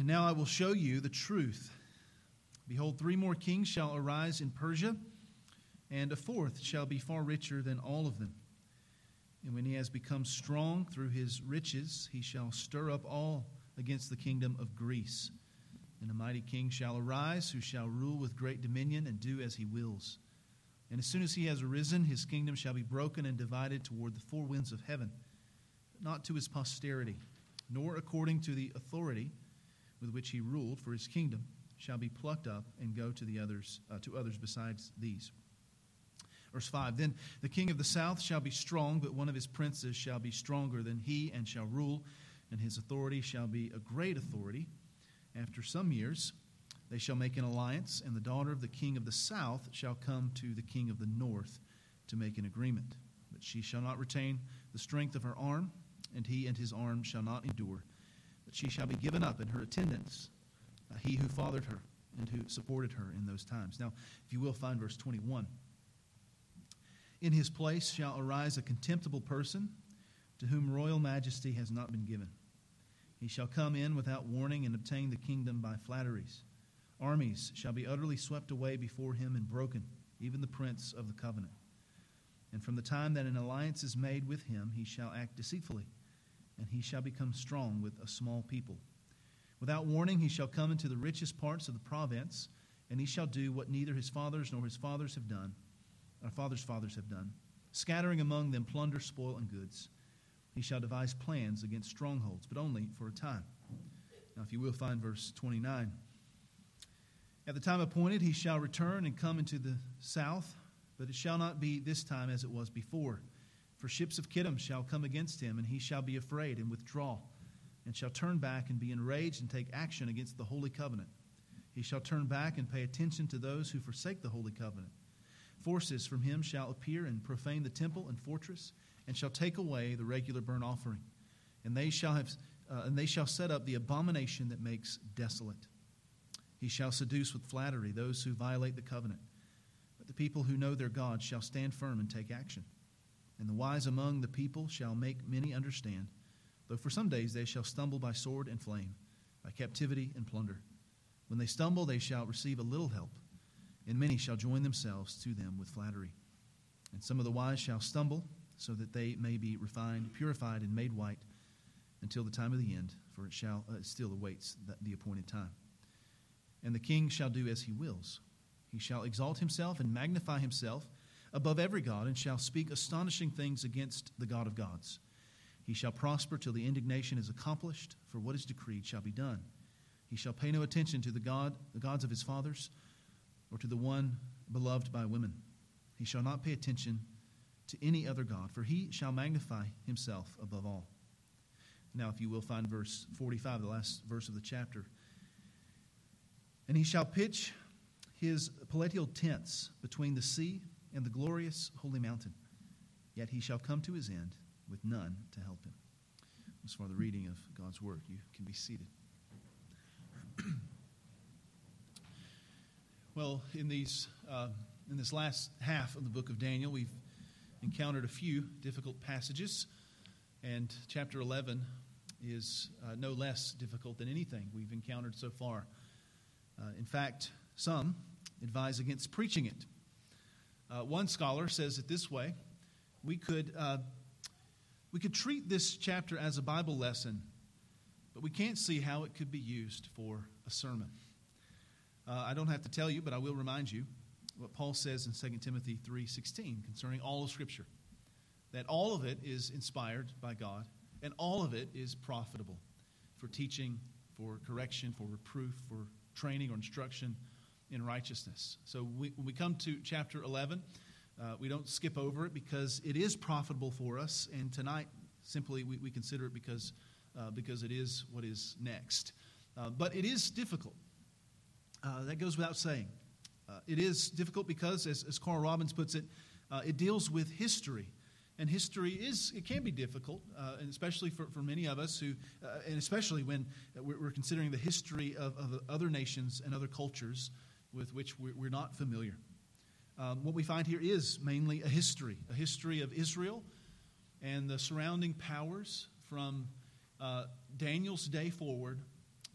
now I will show you the truth. Behold, 3 more kings shall arise in Persia, and a 4th shall be far richer than all of them. And when he has become strong through his riches, he shall stir up all against the kingdom of Greece. And a mighty king shall arise, who shall rule with great dominion and do as he wills. And as soon as he has arisen, his kingdom shall be broken and divided toward the 4 winds of heaven, but not to his posterity, nor according to the authority with which he ruled, for his kingdom shall be plucked up and go to the others, to others besides these. Verse 5, then the king of the south shall be strong, but one of his princes shall be stronger than he, and shall rule, and his authority shall be a great authority. After some years they shall make an alliance, and the daughter of the king of the south shall come to the king of the north to make an agreement. But she shall not retain the strength of her arm, and he and his arm shall not endure. But she shall be given up in her attendants, he who fathered her and who supported her in those times. Now, if you will, find verse 21. In his place shall arise a contemptible person, to whom royal majesty has not been given. He shall come in without warning and obtain the kingdom by flatteries. Armies shall be utterly swept away before him and broken, even the prince of the covenant. And from the time that an alliance is made with him, he shall act deceitfully, and he shall become strong with a small people. Without warning he shall come into the richest parts of the province, and he shall do what neither his fathers nor his fathers have done, our fathers' fathers have done, scattering among them plunder, spoil, and goods. He shall devise plans against strongholds, but only for a time. Now, if you will, find verse 29. At the time appointed he shall return and come into the south, but it shall not be this time as it was before. For ships of Kittim shall come against him, and he shall be afraid and withdraw, and shall turn back and be enraged and take action against the holy covenant. He shall turn back and pay attention to those who forsake the holy covenant. Forces from him shall appear and profane the temple and fortress, and shall take away the regular burnt offering. And they shall set up the abomination that makes desolate. He shall seduce with flattery those who violate the covenant. But the people who know their God shall stand firm and take action. And the wise among the people shall make many understand, though for some days they shall stumble by sword and flame, by captivity and plunder. When they stumble, they shall receive a little help, and many shall join themselves to them with flattery. And some of the wise shall stumble, so that they may be refined, purified, and made white until the time of the end, for it still awaits the appointed time. And the king shall do as he wills. He shall exalt himself and magnify himself above every god, and shall speak astonishing things against the God of gods. He shall prosper till the indignation is accomplished, for what is decreed shall be done. He shall pay no attention to the gods of his fathers, or to the one beloved by women. He shall not pay attention to any other god, for he shall magnify himself above all. Now, if you will, find verse 45, the last verse of the chapter. And he shall pitch his palatial tents between the sea and the glorious holy mountain. Yet he shall come to his end with none to help him. As far as the reading of God's word, you can be seated. Well, in this last half of the book of Daniel, we've encountered a few difficult passages, and chapter 11 is no less difficult than anything we've encountered so far. In fact, some advise against preaching it. One scholar says it this way: we could treat this chapter as a Bible lesson, but we can't see how it could be used for a sermon. I don't have to tell you, but I will remind you what Paul says in 2 Timothy 3:16 concerning all of Scripture, that all of it is inspired by God, and all of it is profitable for teaching, for correction, for reproof, for training or instruction in righteousness. So when we come to chapter 11, we don't skip over it because it is profitable for us, and tonight simply we consider it because it is what is next. But it is difficult. That goes without saying. It is difficult because, as Carl Robbins puts it, it deals with history. And history it can be difficult, and especially for many of us and especially when we're considering the history of other nations and other cultures with which we're not familiar. What we find here is mainly a history of Israel and the surrounding powers from Daniel's day forward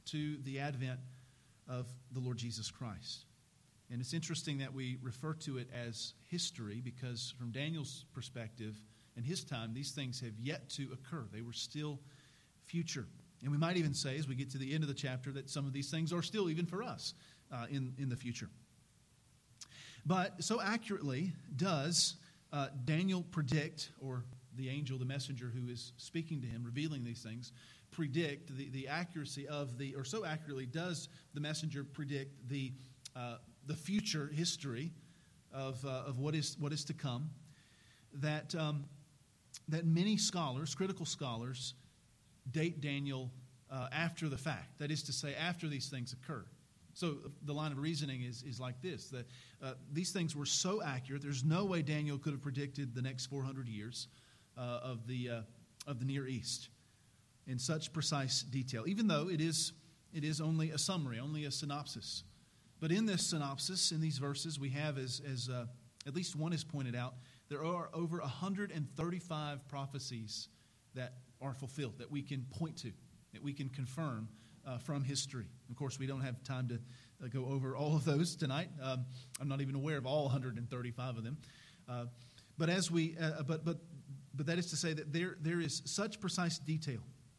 to the advent of the Lord Jesus Christ. And it's interesting that we refer to it as history because from Daniel's perspective, in his time, these things have yet to occur. They were still future. And we might even say, as we get to the end of the chapter, that some of these things are still even for us in the future. But so accurately does Daniel predict, or the angel, the messenger who is speaking to him, revealing these things, predict the accuracy of or so accurately does the messenger predict the future history of what is to come, that many scholars, critical scholars, date Daniel after the fact. That is to say, after these things occur. So the line of reasoning is like this, that these things were so accurate, there's no way Daniel could have predicted the next 400 years of the Near East in such precise detail, even though it is only a summary, only a synopsis. But in this synopsis, in these verses, we have, as at least one is pointed out, there are over 135 prophecies that are fulfilled, that we can point to, that we can confirm from history. Of course, we don't have time to go over all of those tonight. I'm not even aware of all 135 of them. But as we, but that is to say that there is such precise detail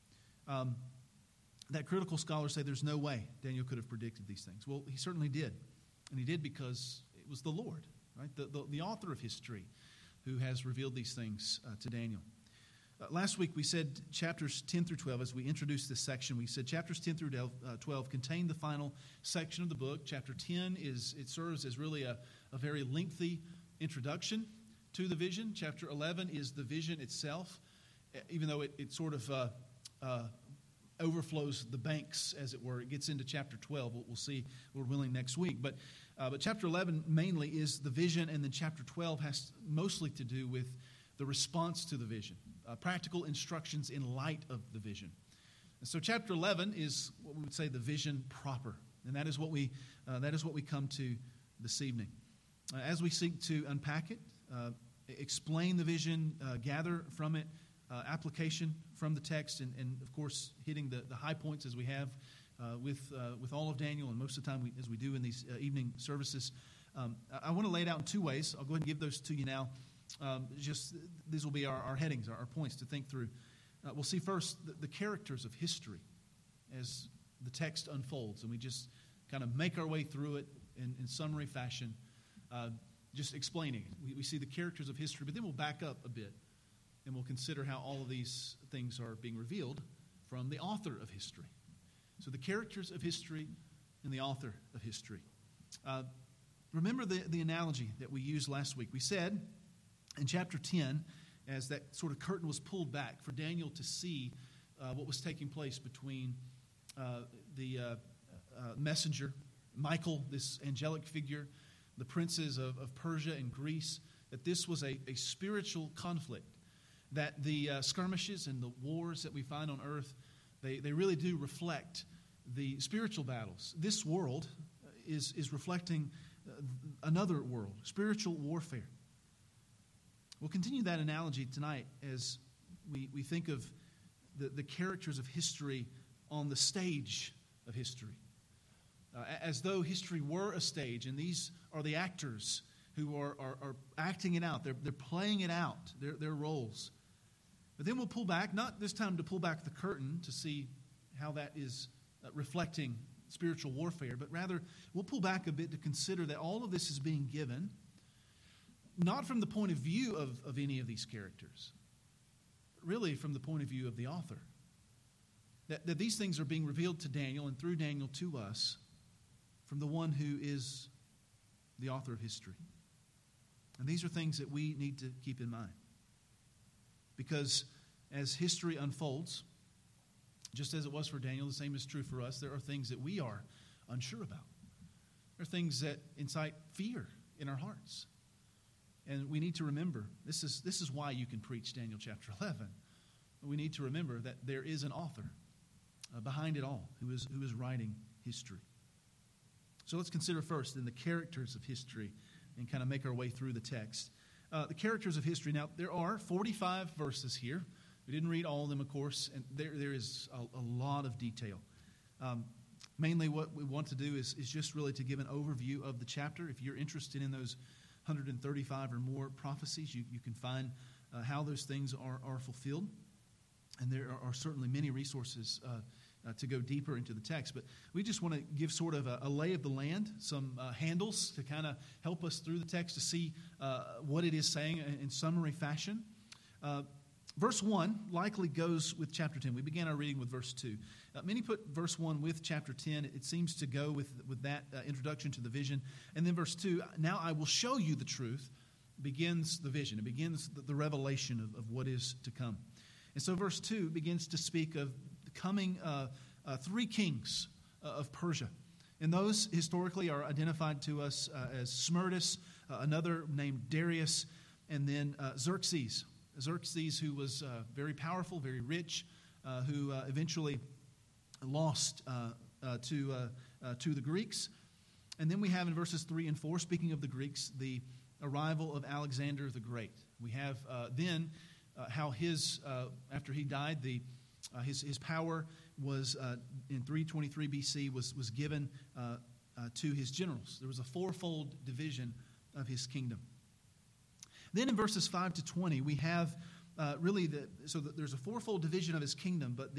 that critical scholars say there's no way Daniel could have predicted these things. Well, he certainly did, and he did because it was the Lord, right? The author of history, who has revealed these things to Daniel. Last week we said chapters 10 through 12, as we introduced this section, we said chapters 10 through 12 contain the final section of the book. Chapter 10 serves as really a very lengthy introduction to the vision. Chapter 11 is the vision itself, even though it sort of overflows the banks, as it were. It gets into chapter 12. We'll see, Lord willing, next week. But chapter 11 mainly is the vision, and then chapter 12 has mostly to do with the response to the vision, practical instructions in light of the vision. And so chapter 11 is what we would say the vision proper, and that is what we come to this evening. As we seek to unpack it, explain the vision, gather from it application from the text, and of course hitting the high points as we have with all of Daniel, and most of the time as we do in these evening services. I want to lay it out in two ways. I'll go ahead and give those to you now. These will be our headings, our points to think through. We'll see first the characters of history as the text unfolds, and we just kind of make our way through it in summary fashion, just explaining it. We see the characters of history, but then we'll back up a bit, and we'll consider how all of these things are being revealed from the author of history. So the characters of history and the author of history. Remember the analogy that we used last week. We said in chapter 10, as that sort of curtain was pulled back for Daniel to see what was taking place between the messenger, Michael, this angelic figure, the princes of Persia and Greece, that this was a spiritual conflict, that the skirmishes and the wars that we find on earth, they really do reflect the spiritual battles. This world is reflecting another world, spiritual warfare. We'll continue that analogy tonight as we think of the characters of history on the stage of history. As though history were a stage, and these are the actors who are acting it out. They're playing it out, their roles. But then we'll pull back, not this time to pull back the curtain to see how that is reflecting spiritual warfare, but rather we'll pull back a bit to consider that all of this is being given not from the point of view of any of these characters, but really from the point of view of the author. That these things are being revealed to Daniel and through Daniel to us from the one who is the author of history. And these are things that we need to keep in mind. Because as history unfolds, just as it was for Daniel, the same is true for us. There are things that we are unsure about. There are things that incite fear in our hearts. And we need to remember, this is why you can preach Daniel chapter 11. We need to remember that there is an author behind it all who is writing history. So let's consider first then the characters of history and kind of make our way through the text. The characters of history. Now, there are 45 verses here. We didn't read all of them, of course, and there is a lot of detail Mainly what we want to do is just really to give an overview of the chapter. If you're interested in those 135 or more prophecies, you can find how those things are fulfilled. And there are certainly many resources to go deeper into the text. But we just want to give sort of a lay of the land, some handles to kind of help us through the text to see what it is saying in summary fashion. Verse 1 likely goes with chapter 10. We began our reading with verse 2. Many put verse 1 with chapter 10. It seems to go with that introduction to the vision. And then verse 2, now I will show you the truth, begins the vision. It begins the revelation of what is to come. And so verse 2 begins to speak of the coming three kings of Persia. And those historically are identified to us as Smerdis, another named Darius, and then Xerxes. Xerxes, who was very powerful, very rich, who eventually lost to the Greeks. And then we have in verses 3 and 4, speaking of the Greeks, the arrival of Alexander the Great. We have then how his after he died, his power was in 323 BC was given to his generals. There was a fourfold division of his kingdom. Then in verses 5 to 20, we have there's a fourfold division of his kingdom, but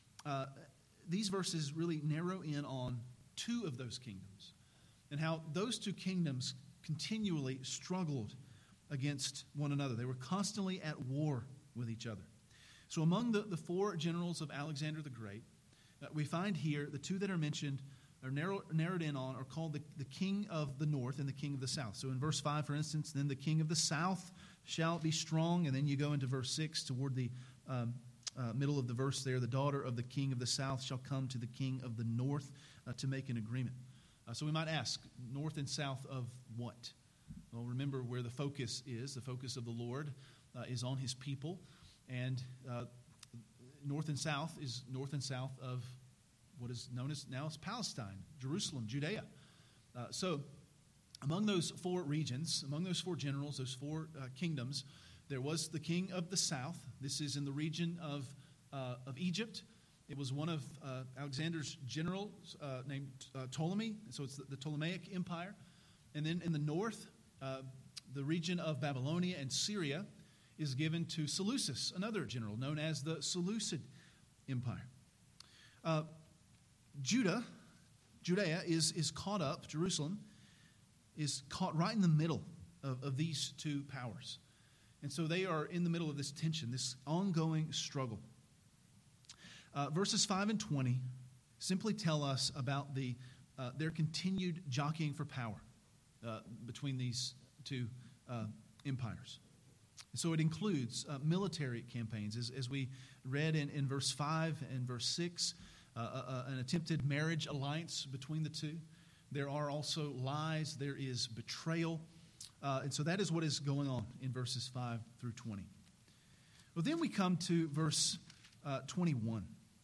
these verses really narrow in on two of those kingdoms and how those two kingdoms continually struggled against one another. They were constantly at war with each other. So among the four generals of Alexander the Great, we find here the two that are mentioned are narrowed in on are called the king of the north and the king of the south. So in verse 5, for instance, then the king of the south shall be strong. And then you go into verse 6 toward the middle of the verse there. The daughter of the king of the south shall come to the king of the north to make an agreement. So we might ask, north and south of what? Well, remember where the focus is. The focus of the Lord is on his people. And north and south is north and south of what is known as now as Palestine, Jerusalem, Judea. So among those four regions, among those four generals, those four kingdoms, there was the king of the south. This is in the region of Egypt. It was one of Alexander's generals named Ptolemy. So it's the Ptolemaic Empire. And then in the north, the region of Babylonia and Syria is given to Seleucus, another general known as the Seleucid Empire. Judea is caught up, Jerusalem is caught right in the middle of these two powers. And so they are in the middle of this tension, this ongoing struggle. Verses 5 and 20 simply tell us about their continued jockeying for power between these two empires. So it includes military campaigns. As we read in verse 5 and verse 6, an attempted marriage alliance between the two. There are also lies. There is betrayal. And so that is what is going on in verses 5 through 20. Well, then we come to verse 21.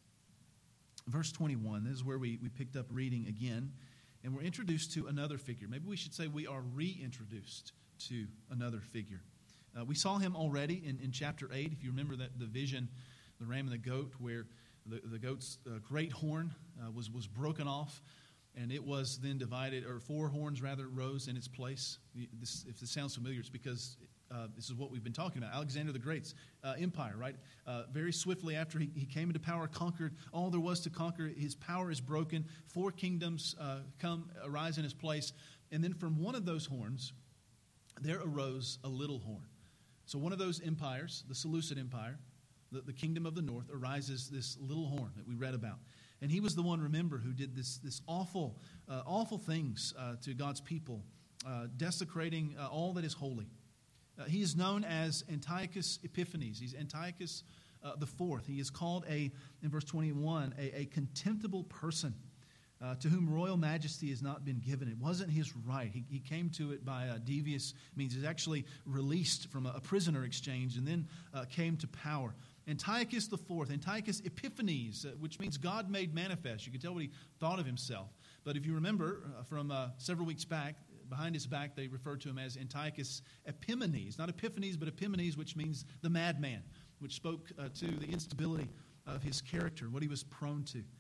Verse 21, this is where we picked up reading again. And we're introduced to another figure. Maybe we should say we are reintroduced to another figure. We saw him already in chapter 8. If you remember that the vision, the ram and the goat, where the goat's great horn was broken off, and it was then divided, or four horns rather rose in its place. If this sounds familiar, it's because this is what we've been talking about. Alexander the Great's empire, right? Very swiftly after he came into power, conquered all there was to conquer. His power is broken. Four kingdoms arise in his place. And then from one of those horns, there arose a little horn. So one of those empires, the Seleucid Empire, the kingdom of the north, arises this little horn that we read about. And he was the one, remember, who did this awful things to God's people, desecrating all that is holy. He is known as Antiochus Epiphanes. He's Antiochus the Fourth. He is called, in verse 21, a contemptible person to whom royal majesty has not been given. It wasn't his right. He came to it by devious means. He was actually released from a prisoner exchange and then came to power. Antiochus the Fourth, Antiochus Epiphanes, which means God made manifest. You can tell what he thought of himself. But if you remember from several weeks back, behind his back they referred to him as Antiochus Epimanes. Not Epiphanes, but Epimanes, which means the madman, which spoke to the instability of his character, what he was prone to.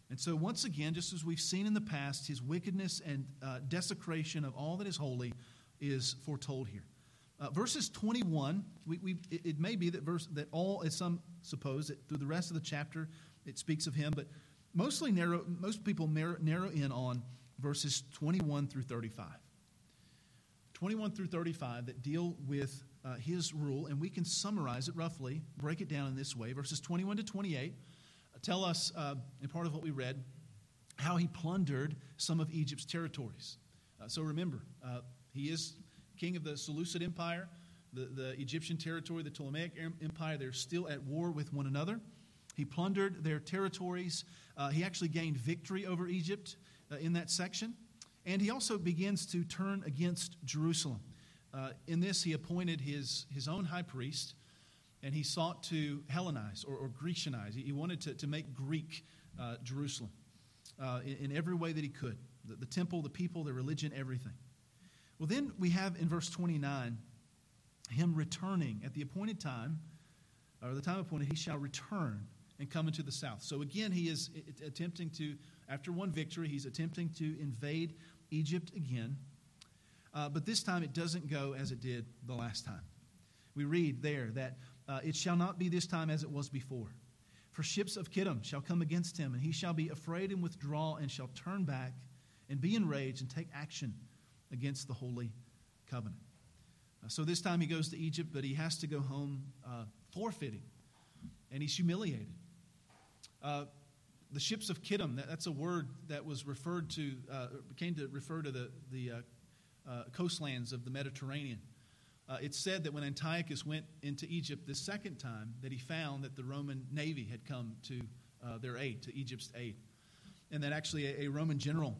And so once again, just as we've seen in the past, his wickedness and desecration of all that is holy is foretold here. Verses 21, it may be that all, as some suppose, that through the rest of the chapter it speaks of him, but most people narrow in on verses 21 through 35. 21 through 35 that deal with his rule, and we can summarize it roughly, break it down in this way. Verses 21 to 28 tell us, in part of what we read, how he plundered some of Egypt's territories. So remember, he is king of the Seleucid Empire, the Egyptian territory, the Ptolemaic Empire. They're still at war with one another. He plundered their territories. He actually gained victory over Egypt in that section. And he also begins to turn against Jerusalem. In this, he appointed his own high priest, and he sought to Hellenize or Grecianize. He wanted to make Greek Jerusalem in every way that he could. The temple, the people, the religion, everything. Well, then we have in verse 29, him returning at the appointed time, or the time appointed, he shall return and come into the south. So again, he is attempting to, after one victory, he's attempting to invade Egypt again. But this time it doesn't go as it did the last time. We read there that it shall not be this time as it was before. For ships of Kittim shall come against him, and he shall be afraid and withdraw, and shall turn back and be enraged and take action against the holy covenant. So this time he goes to Egypt, but he has to go home forfeiting, and he's humiliated. The ships of Kittim, that's a word that was referred to, came to refer to the coastlands of the Mediterranean. It's said that when Antiochus went into Egypt the second time, that he found that the Roman navy had come to their aid, to Egypt's aid. And that actually a Roman general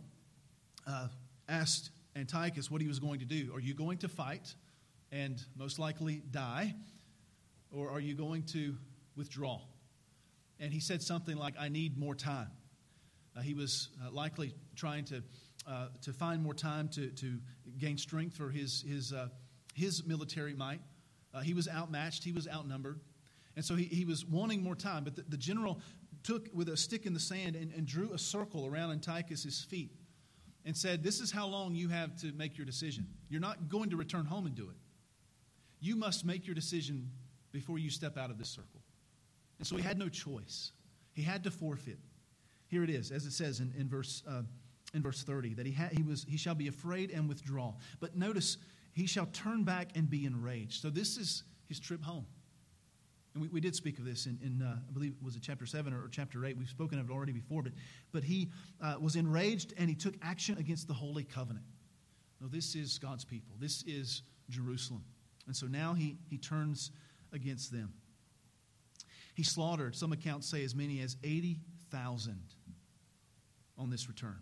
asked Antiochus what he was going to do. Are you going to fight and most likely die, or are you going to withdraw? And he said something like, I need more time. He was likely trying to find more time to gain strength for his military might. He was outmatched. He was outnumbered. And so he was wanting more time. But the general took with a stick in the sand and drew a circle around Antiochus' feet and said, this is how long you have to make your decision. You're not going to return home and do it. You must make your decision before you step out of this circle. And so he had no choice. He had to forfeit. Here it is, as it says in verse 30, that he shall be afraid and withdraw. But notice, he shall turn back and be enraged. So this is his trip home. And we did speak of this in I believe it was in chapter 7 or chapter 8. We've spoken of it already before. But he was enraged and he took action against the Holy Covenant. No, this is God's people. This is Jerusalem. And so now he turns against them. He slaughtered, some accounts say, as many as 80,000 on this return.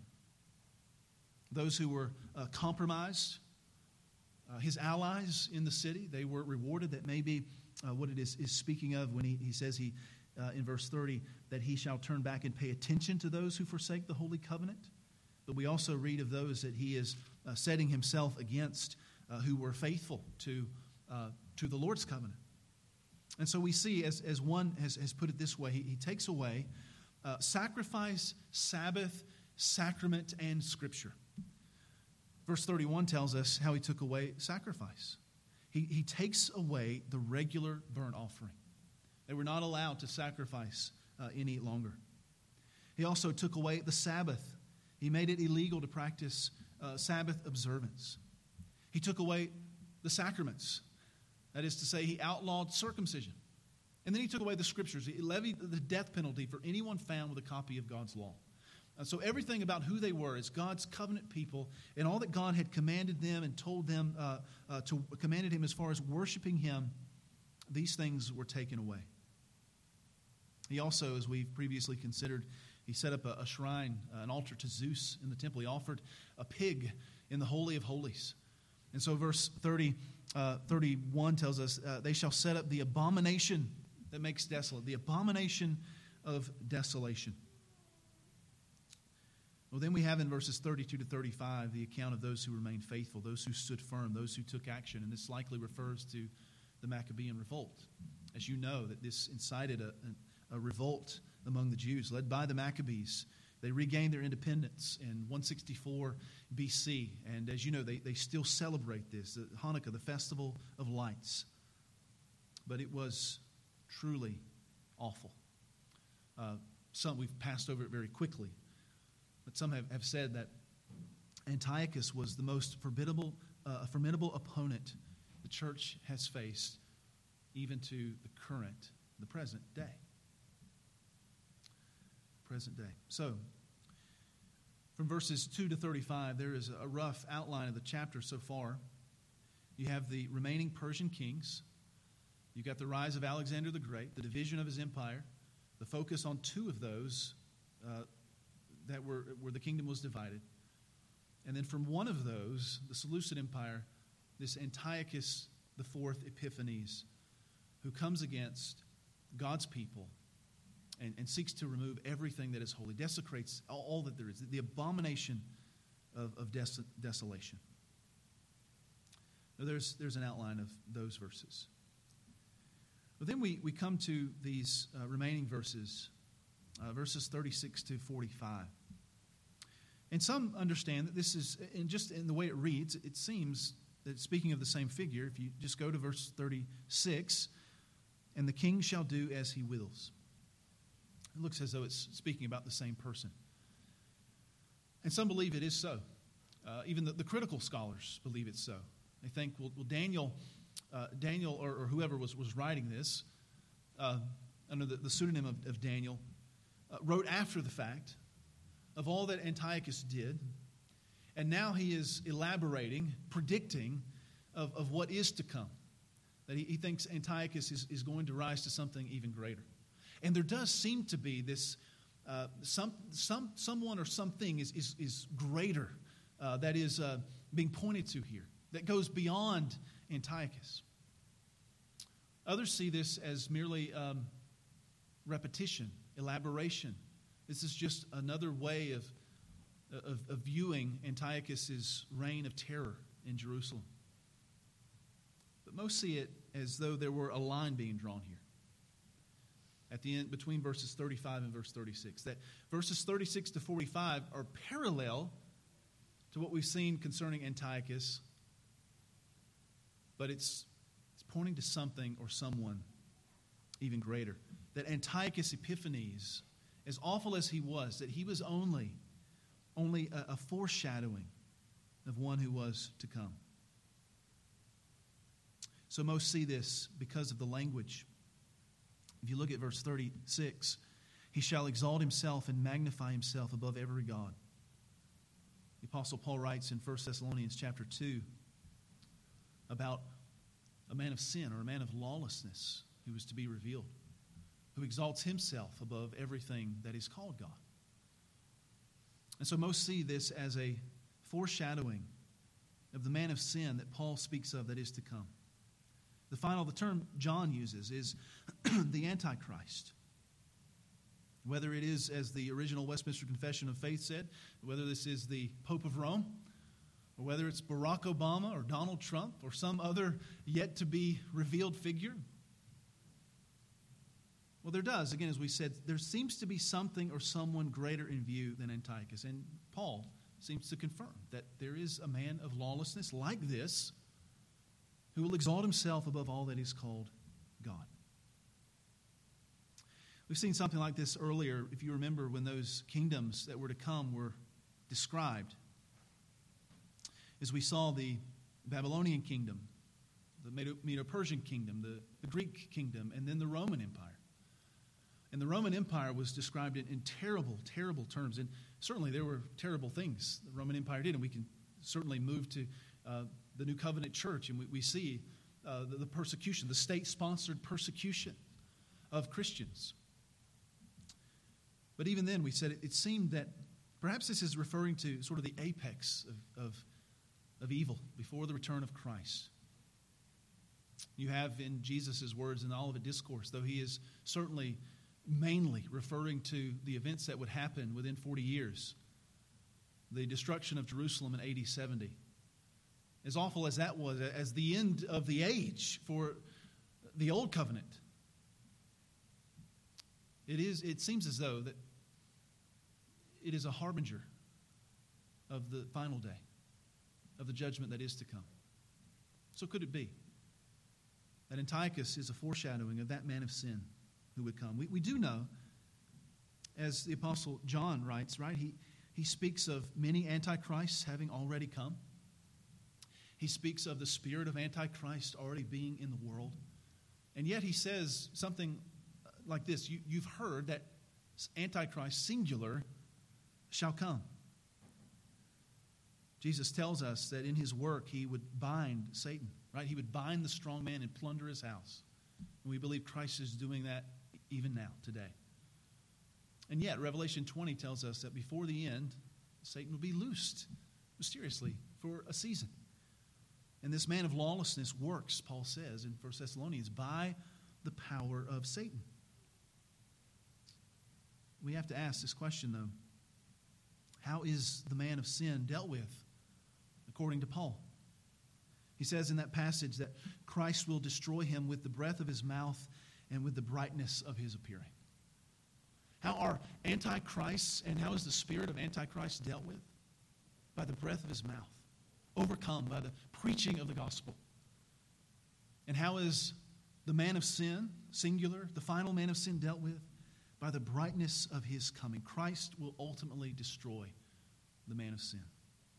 Those who were compromised, his allies in the city, they were rewarded. That may be what it is speaking of when he says in verse 30 that he shall turn back and pay attention to those who forsake the holy covenant. But we also read of those that he is setting himself against who were faithful to the Lord's covenant. And so we see, as one has put it this way, he takes away sacrifice, Sabbath, sacrament, and Scripture. Verse 31 tells us how he took away sacrifice. He takes away the regular burnt offering. They were not allowed to sacrifice any longer. He also took away the Sabbath. He made it illegal to practice Sabbath observance. He took away the sacraments. That is to say, he outlawed circumcision. And then he took away the Scriptures. He levied the death penalty for anyone found with a copy of God's law. So everything about who they were as God's covenant people and all that God had commanded them and told them commanded him as far as worshiping him, these things were taken away. He also, as we've previously considered, he set up a shrine, an altar to Zeus in the temple. He offered a pig in the Holy of Holies. And so verse 31 tells us, they shall set up the abomination that makes desolate, the abomination of desolation. Well, then we have in verses 32 to 35 the account of those who remained faithful, those who stood firm, those who took action. And this likely refers to the Maccabean revolt. As you know, that this incited a revolt among the Jews, led by the Maccabees, They regained their independence in 164 BC. And as you know, they still celebrate this, Hanukkah, the Festival of Lights. But it was truly awful. Some, we've passed over it very quickly. But some have said that Antiochus was the most formidable opponent the church has faced, even to the present day. So, from verses 2 to 35, there is a rough outline of the chapter so far. You have the remaining Persian kings. You've got the rise of Alexander the Great, the division of his empire, the focus on two of those that were where the kingdom was divided. And then from one of those, the Seleucid Empire, this Antiochus IV Epiphanes, who comes against God's people and seeks to remove everything that is holy, desecrates all that there is, the abomination of desolation. Now there's an outline of those verses. But then we come to these remaining verses, verses 36 to 45. And some understand that this is, and just in the way it reads, it seems that speaking of the same figure, if you just go to verse 36, and the king shall do as he wills. It looks as though it's speaking about the same person. And some believe it is so. Even the critical scholars believe it's so. They think, well Daniel or whoever was writing this, under the pseudonym of Daniel, wrote after the fact of all that Antiochus did, and now he is elaborating, predicting of what is to come. That he thinks Antiochus is going to rise to something even greater. And there does seem to be this, someone or something is greater that is being pointed to here, that goes beyond Antiochus. Others see this as merely repetition, elaboration. This is just another way of viewing Antiochus' reign of terror in Jerusalem. But most see it as though there were a line being drawn here at the end between verses 35 and verse 36. That verses 36 to 45 are parallel to what we've seen concerning Antiochus, but it's pointing to something or someone even greater. That Antiochus Epiphanes, as awful as he was, that he was only a foreshadowing of one who was to come. So most see this because of the language. If you look at verse 36, he shall exalt himself and magnify himself above every god. The Apostle Paul writes in 1 Thessalonians chapter 2 about a man of sin or a man of lawlessness who is to be revealed, who exalts himself above everything that is called God. And so most see this as a foreshadowing of the man of sin that Paul speaks of that is to come. The term John uses is the Antichrist. Whether it is, as the original Westminster Confession of Faith said, whether this is the Pope of Rome, or whether it's Barack Obama or Donald Trump or some other yet-to-be revealed figure. Well, there does. Again, as we said, there seems to be something or someone greater in view than Antiochus. And Paul seems to confirm that there is a man of lawlessness like this who will exalt himself above all that is called God. We've seen something like this earlier, if you remember, when those kingdoms that were to come were described. As we saw the Babylonian kingdom, the Medo-Persian kingdom, the Greek kingdom, and then the Roman Empire. And the Roman Empire was described in terrible, terrible terms. And certainly there were terrible things the Roman Empire did. And we can certainly move to the New Covenant Church, and we see the persecution, the state-sponsored persecution of Christians. But even then, we said it seemed that perhaps this is referring to sort of the apex of evil before the return of Christ. You have in Jesus' words in the Olivet Discourse, though he is certainly mainly referring to the events that would happen within 40 years, the destruction of Jerusalem in AD 70. As awful as that was, as the end of the age for the Old Covenant, it seems as though that it is a harbinger of the final day, of the judgment that is to come. So could it be that Antiochus is a foreshadowing of that man of sin who would come? We do know, as the Apostle John writes, right? He speaks of many antichrists having already come. He speaks of the spirit of Antichrist already being in the world. And yet he says something like this: you've heard that Antichrist, singular, shall come. Jesus tells us that in his work he would bind Satan, right? He would bind the strong man and plunder his house. And we believe Christ is doing that even now, today. And yet, Revelation 20 tells us that before the end, Satan will be loosed mysteriously for a season. And this man of lawlessness works, Paul says in 1 Thessalonians, by the power of Satan. We have to ask this question, though. How is the man of sin dealt with, according to Paul? He says in that passage that Christ will destroy him with the breath of his mouth and with the brightness of his appearing. How are antichrists and how is the spirit of Antichrist dealt with? By the breath of his mouth, overcome by the preaching of the gospel. And how is the man of sin, singular, the final man of sin, dealt with? By the brightness of his coming. Christ will ultimately destroy the man of sin.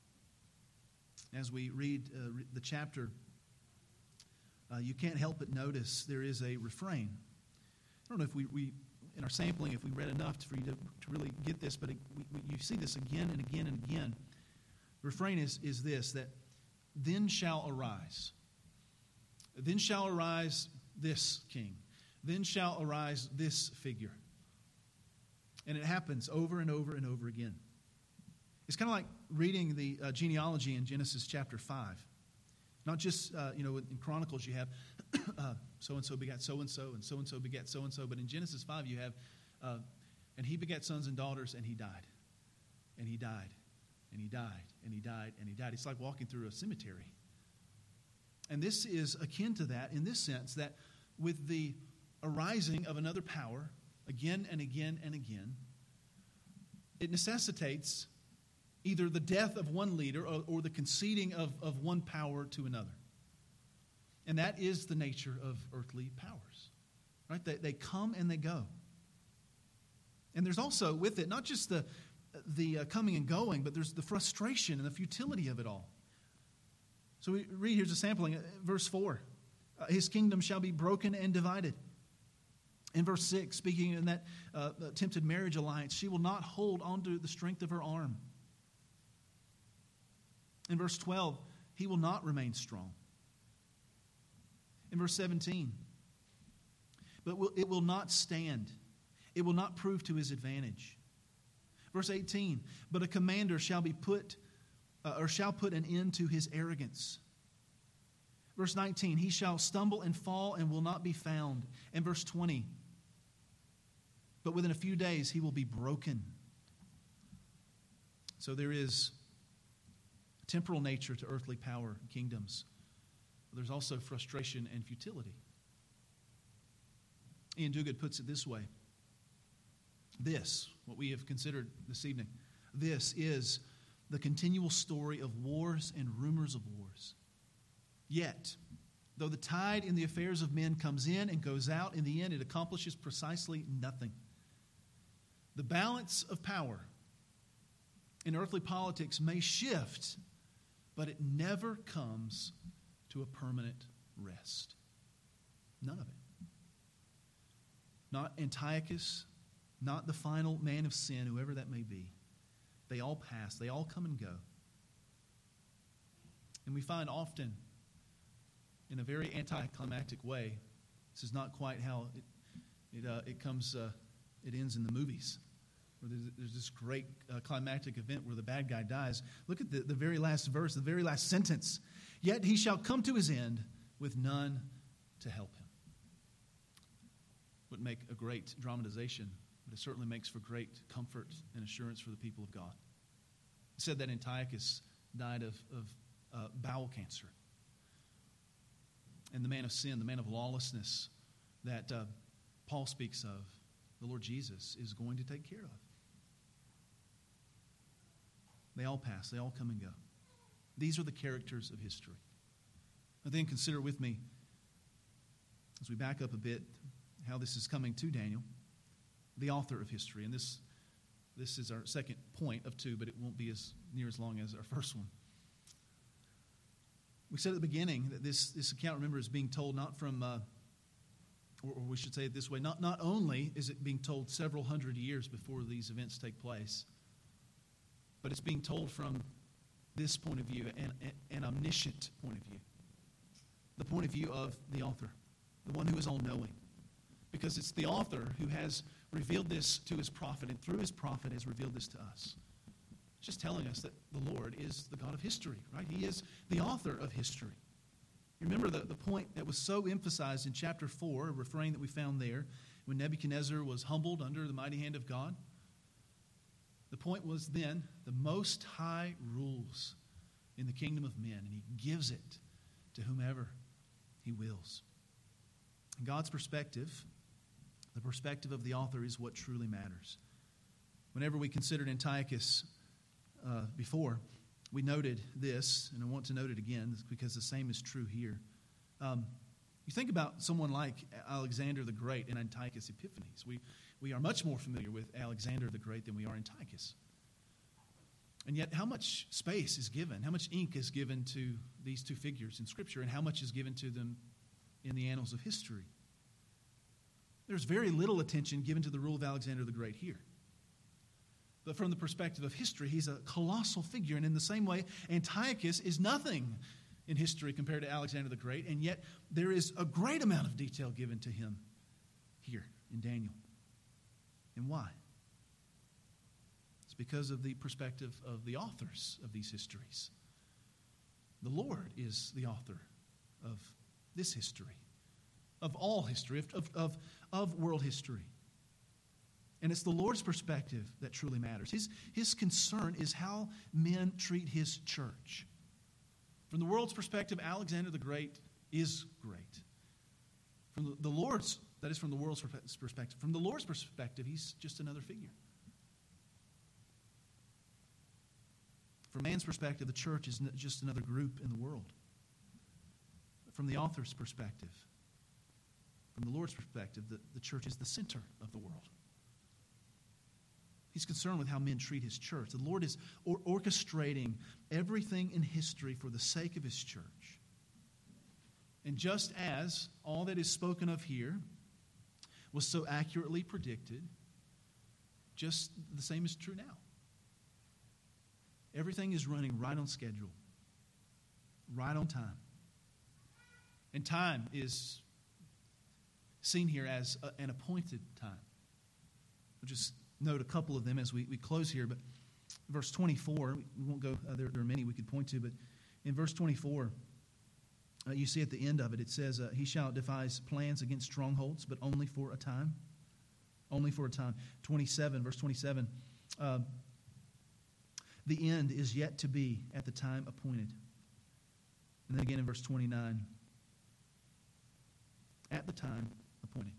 As we read the chapter, you can't help but notice there is a refrain. I don't know if we in our sampling, if we read enough for you to really get this, but you see this again and again and again. The refrain is this, that then shall arise. Then shall arise this king. Then shall arise this figure. And it happens over and over and over again. It's kind of like reading the genealogy in Genesis chapter 5. Not just, in Chronicles you have so-and-so begat so-and-so, and so-and-so begat so-and-so. But in Genesis 5 you have, and he begat sons and daughters, and he died. And he died. And he died. And he died. And he died. It's like walking through a cemetery. And this is akin to that in this sense, that with the arising of another power, again and again and again, it necessitates either the death of one leader or the conceding of one power to another. And that is the nature of earthly powers. Right? They come and they go. And there's also with it not just the coming and going, but there's the frustration and the futility of it all. So we read, here's a sampling, verse 4. His kingdom shall be broken and divided. In verse 6, speaking in that attempted marriage alliance, she will not hold on to the strength of her arm. In verse 12, he will not remain strong. In verse 17, but it will not stand. It will not prove to his advantage. Verse 18, but a commander shall put an end to his arrogance. Verse 19, he shall stumble and fall and will not be found. And verse 20, but within a few days he will be broken. So there is a temporal nature to earthly power and kingdoms. But there's also frustration and futility. Ian Duguid puts it this way. This, what we have considered this evening, this is the continual story of wars and rumors of wars. Yet, though the tide in the affairs of men comes in and goes out, in the end it accomplishes precisely nothing. The balance of power in earthly politics may shift, but it never comes to a permanent rest. None of it. Not Antiochus, not the final man of sin, whoever that may be. They all pass. They all come and go. And we find often, in a very anticlimactic way, this is not quite how it comes. It ends in the movies, where there's this great climactic event where the bad guy dies. Look at the very last verse, the very last sentence. Yet he shall come to his end with none to help him. Wouldn't make a great dramatization, but it certainly makes for great comfort and assurance for the people of God. It said that Antiochus died of bowel cancer. And the man of sin, the man of lawlessness that Paul speaks of, the Lord Jesus, is going to take care of. They all pass. They all come and go. These are the characters of history. Now then consider with me, as we back up a bit, how this is coming to Daniel, the author of history. And this is our second point of two, but it won't be as near as long as our first one. We said at the beginning that this account, remember, is being told not from, or we should say it this way, not only is it being told several hundred years before these events take place, but it's being told from this point of view, an omniscient point of view. The point of view of the author, the one who is all-knowing. Because it's the author who has revealed this to his prophet, and through his prophet has revealed this to us. It's just telling us that the Lord is the God of history, right? He is the author of history. You remember the point that was so emphasized in chapter 4, a refrain that we found there, when Nebuchadnezzar was humbled under the mighty hand of God? The point was then, the Most High rules in the kingdom of men, and he gives it to whomever he wills. In God's perspective, the perspective of the author is what truly matters. Whenever we considered Antiochus before, we noted this, and I want to note it again because the same is true here. You think about someone like Alexander the Great and Antiochus Epiphanes. We are much more familiar with Alexander the Great than we are Antiochus. And yet, how much space is given, how much ink is given to these two figures in Scripture, and how much is given to them in the annals of history? There's very little attention given to the rule of Alexander the Great here. But from the perspective of history, he's a colossal figure. And in the same way, Antiochus is nothing in history compared to Alexander the Great. And yet, there is a great amount of detail given to him here in Daniel. And why? It's because of the perspective of the authors of these histories. The Lord is the author of this history, of all history, of world history. And it's the Lord's perspective that truly matters. His concern is how men treat his church. From the world's perspective, Alexander the Great is great. From the Lord's, that is from the world's perspective. From the Lord's perspective, he's just another figure. From man's perspective, the church is just another group in the world. But from the author's perspective, from the Lord's perspective, the church is the center of the world. He's concerned with how men treat his church. The Lord is orchestrating everything in history for the sake of his church. And just as all that is spoken of here was so accurately predicted, just the same is true now. Everything is running right on schedule, right on time. And time is seen here as an appointed time. We'll just note a couple of them as we close here. But verse 24, we won't go, there are many we could point to, but in verse 24, you see at the end of it, it says, he shall devise plans against strongholds, but only for a time. Only for a time. 27, verse 27, the end is yet to be at the time appointed. And then again in verse 29, at the time appointed.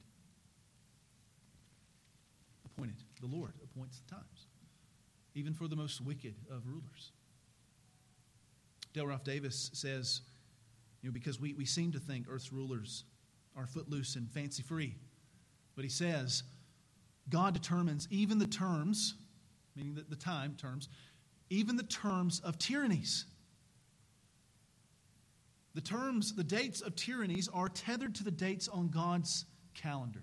Appointed. The Lord appoints the times, even for the most wicked of rulers. Dale Ralph Davis says, because we seem to think earth's rulers are footloose and fancy-free. But he says, God determines even the terms, meaning the time terms, even the terms of tyrannies. The dates of tyrannies are tethered to the dates on God's calendar.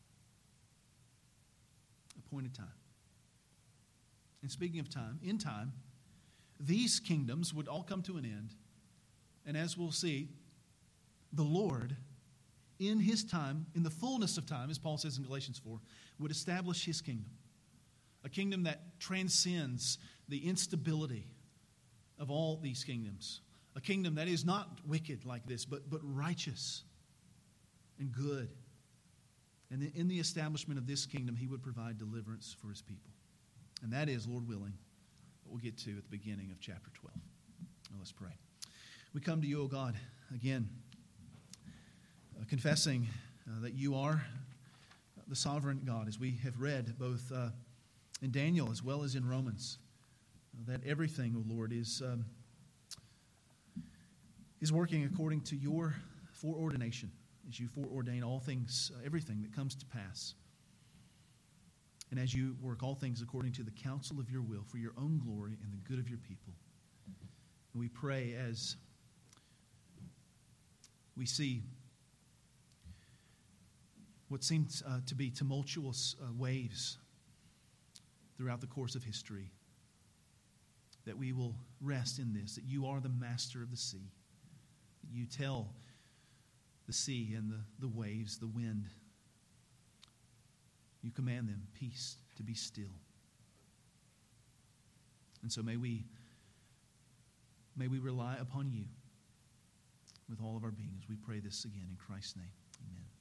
Appointed time. And speaking of time, in time, these kingdoms would all come to an end. And as we'll see, the Lord, in his time, in the fullness of time, as Paul says in Galatians 4, would establish his kingdom. A kingdom that transcends the instability of all these kingdoms. A kingdom that is not wicked like this, but righteous and good. And in the establishment of this kingdom, he would provide deliverance for his people. And that is, Lord willing, what we'll get to at the beginning of chapter 12. Now let's pray. We come to you, O God, again, confessing that you are the sovereign God, as we have read both in Daniel as well as in Romans. that everything, O Lord, is working according to your foreordination, as you foreordain all things, everything that comes to pass. And as you work all things according to the counsel of your will for your own glory and the good of your people. And we pray as we see what seems to be tumultuous waves throughout the course of history, that we will rest in this, that you are the master of the sea, that you tell the sea and the waves, the wind, you command them, peace, to be still. And so may we rely upon you with all of our being as we pray this again in Christ's name. Amen.